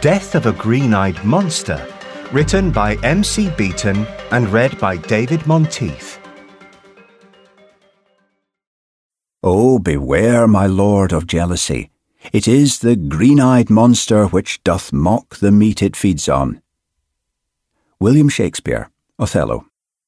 Death of a Green-Eyed Monster, written by M.C. Beaton and read by David Monteith. Oh, beware, my lord, of jealousy. It is the green-eyed monster which doth mock the meat it feeds on. William Shakespeare, Othello.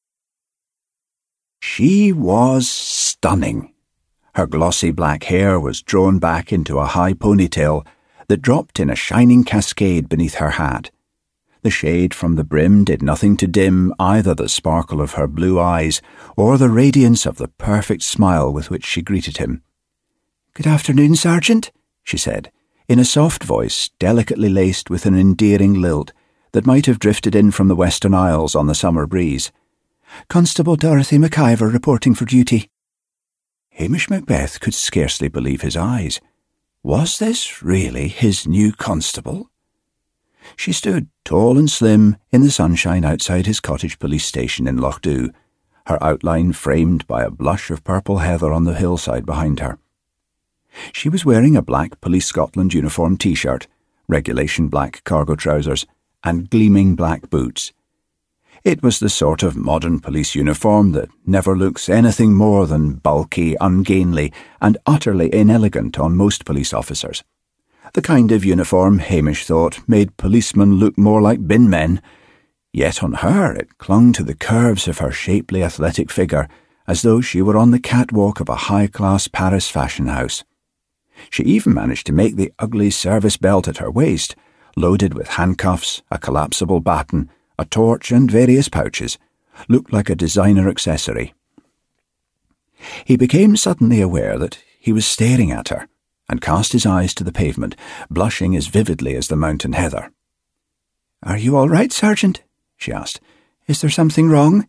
She was stunning. Her glossy black hair was drawn back into a high ponytail that dropped in a shining cascade beneath her hat. The shade from the brim did nothing to dim either the sparkle of her blue eyes or the radiance of the perfect smile with which she greeted him. "Good afternoon, Sergeant," she said, in a soft voice delicately laced with an endearing lilt that might have drifted in from the Western Isles on the summer breeze. "Constable Dorothy McIver reporting for duty." Hamish Macbeth could scarcely believe his eyes. Was this really his new constable? She stood, tall and slim, in the sunshine outside his cottage police station in Lochdoe, her outline framed by a blush of purple heather on the hillside behind her. She was wearing a black Police Scotland uniform T-shirt, regulation black cargo trousers, and gleaming black boots. It was the sort of modern police uniform that never looks anything more than bulky, ungainly, and utterly inelegant on most police officers. The kind of uniform, Hamish thought, made policemen look more like bin men. Yet on her it clung to the curves of her shapely athletic figure, as though she were on the catwalk of a high-class Paris fashion house. She even managed to make the ugly service belt at her waist, loaded with handcuffs, a collapsible baton, a torch and various pouches, look like a designer accessory. He became suddenly aware that he was staring at her, and cast his eyes to the pavement, blushing as vividly as the mountain heather. "Are you all right, Sergeant?" she asked. "Is there something wrong?"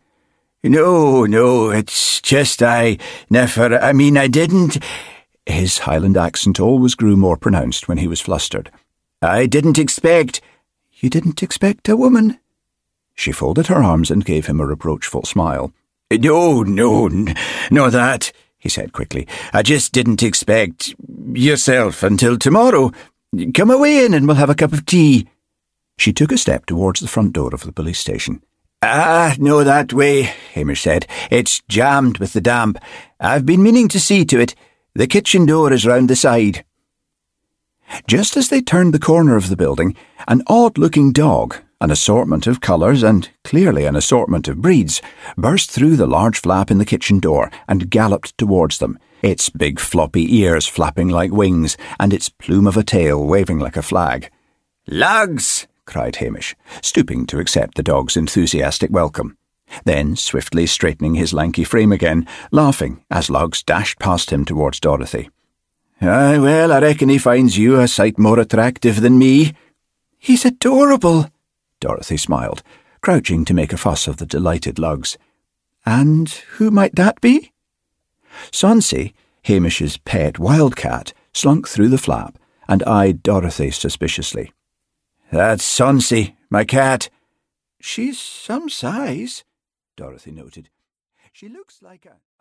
No, it's just I didn't—" His Highland accent always grew more pronounced when he was flustered. "I didn't expect—" "You didn't expect a woman?" She folded her arms and gave him a reproachful smile. No, that," he said quickly. "I just didn't expect yourself until tomorrow. Come away in and we'll have a cup of tea." She took a step towards the front door of the police station. No, that way," Hamish said. "It's jammed with the damp. I've been meaning to see to it. The kitchen door is round the side." Just as they turned the corner of the building, an odd-looking dog, an assortment of colours and clearly an assortment of breeds, burst through the large flap in the kitchen door and galloped towards them, its big floppy ears flapping like wings and its plume of a tail waving like a flag. "Lugs!" cried Hamish, stooping to accept the dog's enthusiastic welcome. Then, swiftly straightening his lanky frame again, laughing as Lugs dashed past him towards Dorothy. Well, I reckon he finds you a sight more attractive than me." "He's adorable," Dorothy smiled, crouching to make a fuss of the delighted Lugs. "And who might that be?" Sonsie, Hamish's pet wildcat, slunk through the flap and eyed Dorothy suspiciously. "That's Sonsie, my cat." "She's some size," Dorothy noted. "She looks like a..."